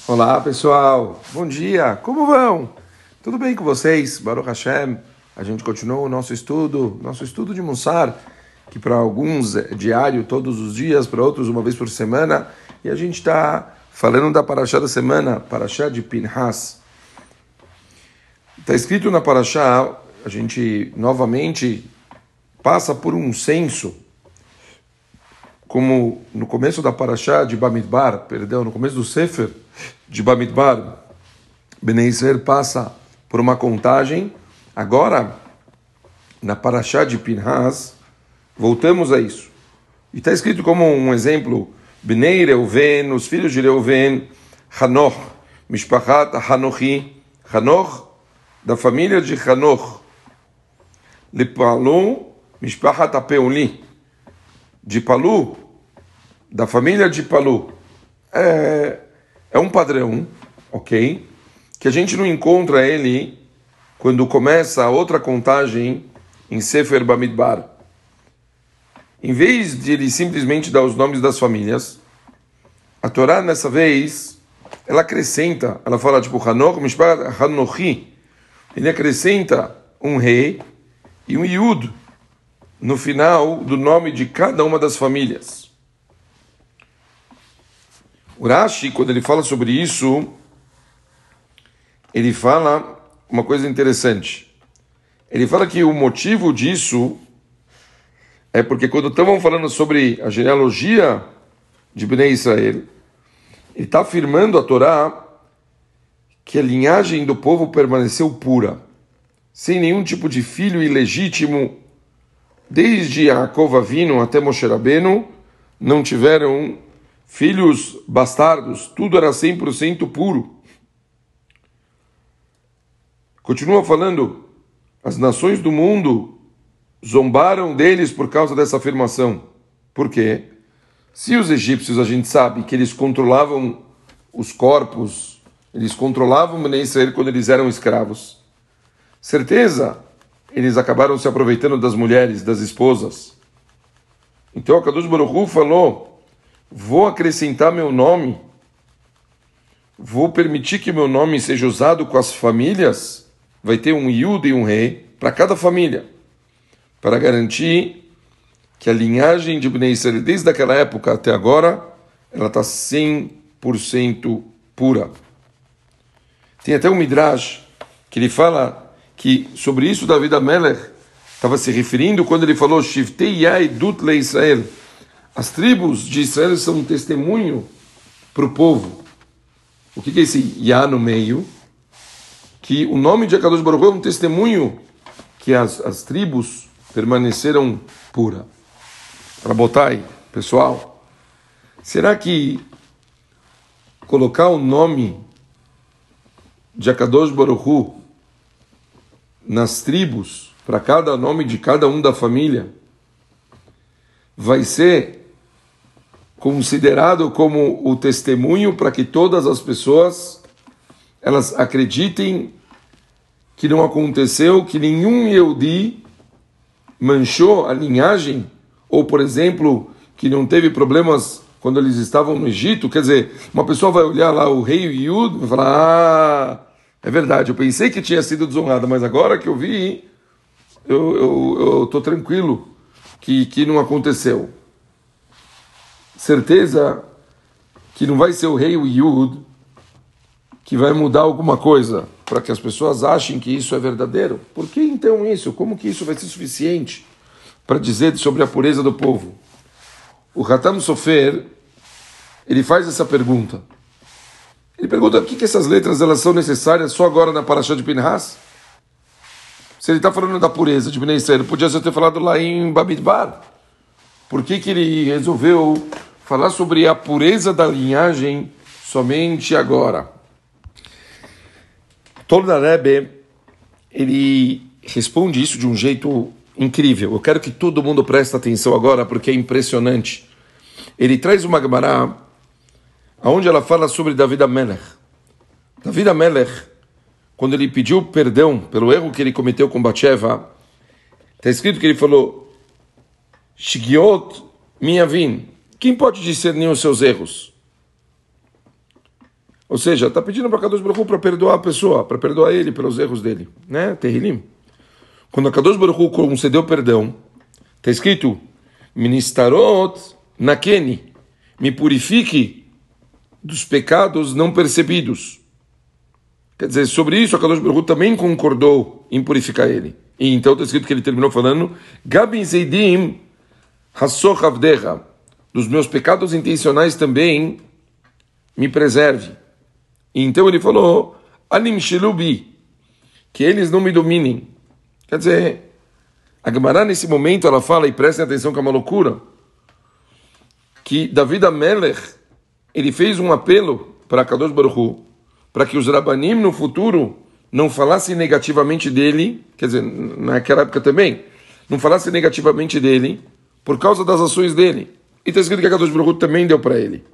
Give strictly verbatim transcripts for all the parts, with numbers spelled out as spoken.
Olá pessoal, bom dia, como vão? Tudo bem com vocês? Baruch Hashem, a gente continua o nosso estudo, nosso estudo de Mussar, que para alguns é diário, todos os dias, para outros uma vez por semana, e a gente está falando da Parashá da semana, Parashá de Pinhas. Está escrito na Parashá, a gente novamente passa por um censo, como no começo da Parashá de Bamidbar, perdão, no começo do Sefer de Bamidbar, Bnei Israel passa por uma contagem. Agora, na Parashá de Pinhas, voltamos a isso. E está escrito como um exemplo, Bnei Reuven, os filhos de Reuven, Hanoch, Mishpachat Hanochi, Hanoch, da família de Hanoch, Lepalu, Mishpachat Apeuli, de Palu, da família de Palu. É, é um padrão, ok? Que a gente não encontra ele quando começa a outra contagem em Sefer Bamidbar. Em vez de ele simplesmente dar os nomes das famílias, a Torá, nessa vez, ela acrescenta, ela fala tipo Hanoch, Mishpachat Hanochi, ele acrescenta um rei e um Yud no final do nome de cada uma das famílias. O Rashi, quando ele fala sobre isso, ele fala uma coisa interessante. Ele fala que o motivo disso é porque quando estavam falando sobre a genealogia de Bnei Israel, ele está afirmando a Torá que a linhagem do povo permaneceu pura, sem nenhum tipo de filho ilegítimo. Desde Yaakov Avinu até Moshe Rabbeinu, não tiveram filhos bastardos, tudo era cem por cento puro. Continua falando, as nações do mundo zombaram deles por causa dessa afirmação. Por quê? Se os egípcios, a gente sabe que eles controlavam os corpos, eles controlavam Bnei Israel quando eles eram escravos, certeza, eles acabaram se aproveitando das mulheres, das esposas. Então, a Kadosh Baruch Hu falou, vou acrescentar meu nome, vou permitir que meu nome seja usado com as famílias, vai ter um Yud e um rei para cada família, para garantir que a linhagem de Bnei Israel, desde aquela época até agora, ela está cem por cento pura. Tem até um Midrash que ele fala que sobre isso David Amelech estava se referindo quando ele falou Shiftei Yaedut le Israel. As tribos de Israel são um testemunho para o povo. O que é esse Yah no meio? Que o nome de Akadosh Baruch Hu é um testemunho que as, as tribos permaneceram puras. Rabotai, pessoal, será que colocar o nome de Akadosh Baruch Hu nas tribos, para cada nome de cada um da família, vai ser considerado como o testemunho para que todas as pessoas elas acreditem que não aconteceu, que nenhum Yehudi manchou a linhagem, ou, por exemplo, que não teve problemas quando eles estavam no Egito. Quer dizer, uma pessoa vai olhar lá o rei Yud e vai falar, ah, é verdade, eu pensei que tinha sido desonrada, mas agora que eu vi, eu estou tranquilo que, que não aconteceu. Certeza que não vai ser o rei o Yud que vai mudar alguma coisa para que as pessoas achem que isso é verdadeiro. Por que então isso? Como que isso vai ser suficiente para dizer sobre a pureza do povo? O Hatam Sofer, ele faz essa pergunta. Ele pergunta por que, que essas letras elas são necessárias só agora na Parashá de Pinhas? Se ele está falando da pureza de Bnei Israel, ele podia ter falado lá em Bamidbar. Por que, que ele resolveu falar sobre a pureza da linhagem somente agora? Tolda Rebbe, ele responde isso de um jeito incrível. Eu quero que todo mundo preste atenção agora, porque é impressionante. Ele traz uma Gemara onde ela fala sobre David Amelech. David Amelech, quando ele pediu perdão pelo erro que ele cometeu com Batsheva, está escrito que ele falou, Shigiot minha vin, quem pode discernir os seus erros? Ou seja, está pedindo para Kadosh Baruch Hu para perdoar a pessoa, para perdoar ele pelos erros dele, né? Terrilim. Quando a Kadosh Baruch Hu concedeu perdão, está escrito, Ministarot nakeni, me purifique dos pecados não percebidos. Quer dizer, sobre isso a Kadosh Baruch Hu também concordou em purificar ele. E então está escrito que ele terminou falando, Gabin Zeidim Hassoch Avdecha, dos meus pecados intencionais também me preserve. E então ele falou, Anim Shilubi, que eles não me dominem. Quer dizer, a Gemara nesse momento ela fala, e prestem atenção que é uma loucura, que David Amelech, ele fez um apelo para Kadosh Baruch Hu, para que os Rabanim no futuro não falassem negativamente dele, quer dizer, naquela época também, não falassem negativamente dele, por causa das ações dele. E está escrito que a Kadosh Baruch Hu também deu para ele.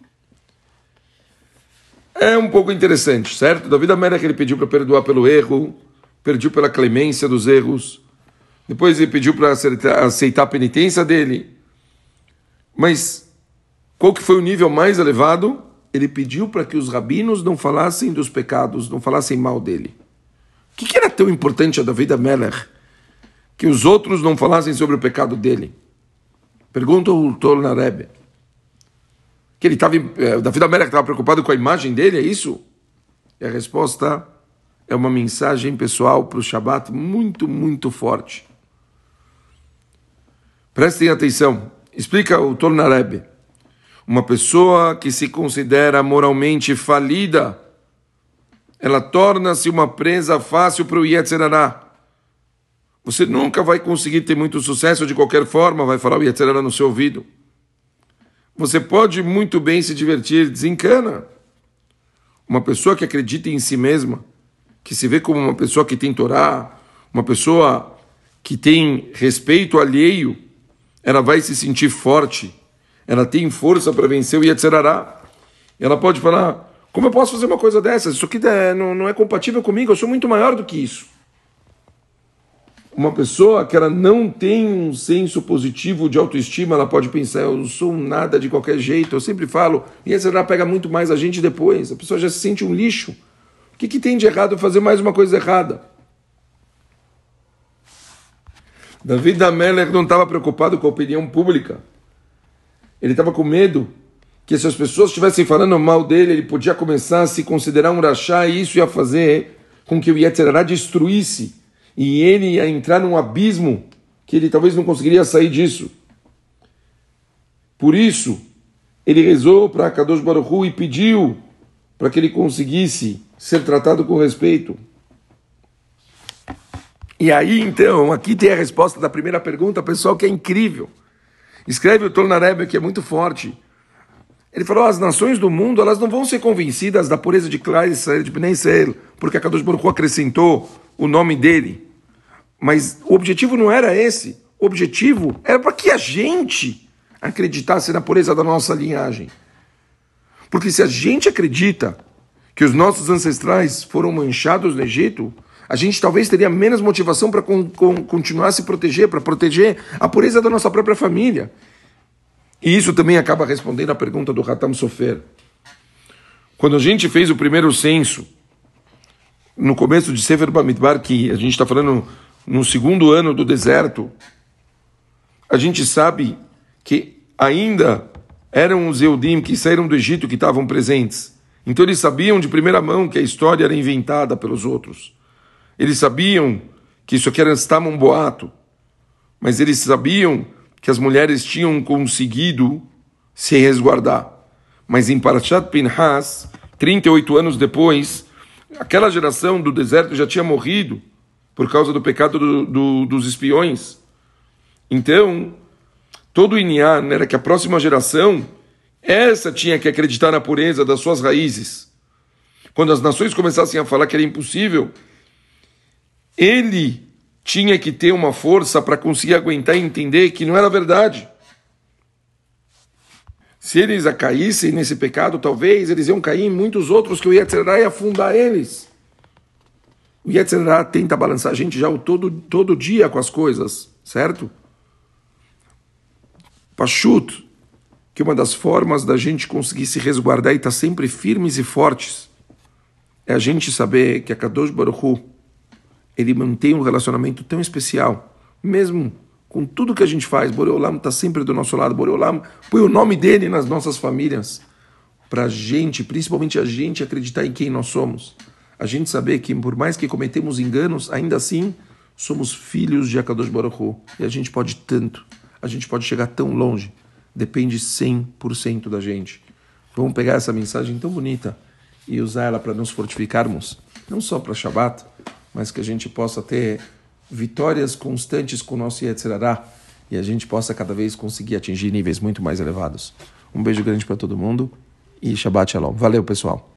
É um pouco interessante, certo? David Amelech ele pediu para perdoar pelo erro, pediu pela clemência dos erros, depois ele pediu para aceitar a penitência dele. Mas qual que foi o nível mais elevado? Ele pediu para que os rabinos não falassem dos pecados, não falassem mal dele. O que, que era tão importante a David Amelech que os outros não falassem sobre o pecado dele? Pergunta o Tolna Rebbe. Que ele estava, o David Amelech estava preocupado com a imagem dele, é isso? E a resposta é uma mensagem pessoal para o Shabat muito, muito forte. Prestem atenção. Explica o Tolna Rebbe. Uma pessoa que se considera moralmente falida, ela torna-se uma presa fácil para o Yetzer Hara. Você nunca vai conseguir ter muito sucesso de qualquer forma, vai falar o Yetzer Hara no seu ouvido. Você pode muito bem se divertir, desencana. Uma pessoa que acredita em si mesma, que se vê como uma pessoa que tem Torá, uma pessoa que tem respeito alheio, ela vai se sentir forte, ela tem força para vencer o Yetzer Hara. Ela pode falar, como eu posso fazer uma coisa dessas? Isso aqui não, não é compatível comigo, eu sou muito maior do que isso. Uma pessoa que ela não tem um senso positivo de autoestima, ela pode pensar, eu não sou nada de qualquer jeito. Eu sempre falo, e essa ela pega muito mais a gente depois. A pessoa já se sente um lixo. O que, que tem de errado fazer mais uma coisa errada? David Amelech não estava preocupado com a opinião pública. Ele estava com medo que se as pessoas estivessem falando mal dele, ele podia começar a se considerar um rachá e isso ia fazer com que o Yetzer Hara destruísse. E ele ia entrar num abismo que ele talvez não conseguiria sair disso. Por isso, ele rezou para Kadosh Baruch Hu e pediu para que ele conseguisse ser tratado com respeito. E aí, então, aqui tem a resposta da primeira pergunta, pessoal, que é incrível. Escreve o Tolna Rebbe, que é muito forte. Ele falou, as nações do mundo, elas não vão ser convencidas da pureza de Klal Israel, de Bnei Israel, porque a Kadosh Baruch Hu acrescentou o nome dele. Mas o objetivo não era esse. O objetivo era para que a gente acreditasse na pureza da nossa linhagem. Porque se a gente acredita que os nossos ancestrais foram manchados no Egito, a gente talvez teria menos motivação para con- con- continuar a se proteger, para proteger a pureza da nossa própria família. E isso também acaba respondendo à pergunta do Hatam Sofer. Quando a gente fez o primeiro censo, no começo de Sefer Bamidbar, que a gente está falando no segundo ano do deserto, a gente sabe que ainda eram os Eudim que saíram do Egito que estavam presentes. Então eles sabiam de primeira mão que a história era inventada pelos outros. Eles sabiam que isso aqui era um boato, mas eles sabiam que as mulheres tinham conseguido se resguardar. Mas em Parashat Pinhas, trinta e oito anos depois, aquela geração do deserto já tinha morrido por causa do pecado do, do, dos espiões. Então, todo o Inyan era que a próxima geração, essa tinha que acreditar na pureza das suas raízes. Quando as nações começassem a falar que era impossível, ele tinha que ter uma força para conseguir aguentar e entender que não era verdade. Se eles caíssem nesse pecado, talvez eles iam cair em muitos outros que o Yetzer Hara ia afundar eles. O Yetzer Hara tenta balançar a gente já o todo, todo dia com as coisas, certo? Pashut, que uma das formas da gente conseguir se resguardar e estar sempre firmes e fortes é a gente saber que a Kadosh Baruch Hu, ele mantém um relacionamento tão especial, mesmo com tudo que a gente faz. Borei Olam está sempre do nosso lado. Borei Olam põe o nome dele nas nossas famílias, para a gente, principalmente a gente, acreditar em quem nós somos. A gente saber que, por mais que cometemos enganos, ainda assim, somos filhos de Akadosh Baruch Hu. E a gente pode tanto, a gente pode chegar tão longe. Depende cem por cento da gente. Vamos pegar essa mensagem tão bonita e usar ela para nos fortificarmos, não só para Shabbat, mas que a gente possa ter vitórias constantes com o nosso Yetzer Hara e a gente possa cada vez conseguir atingir níveis muito mais elevados. Um beijo grande para todo mundo e Shabbat Shalom. Valeu, pessoal.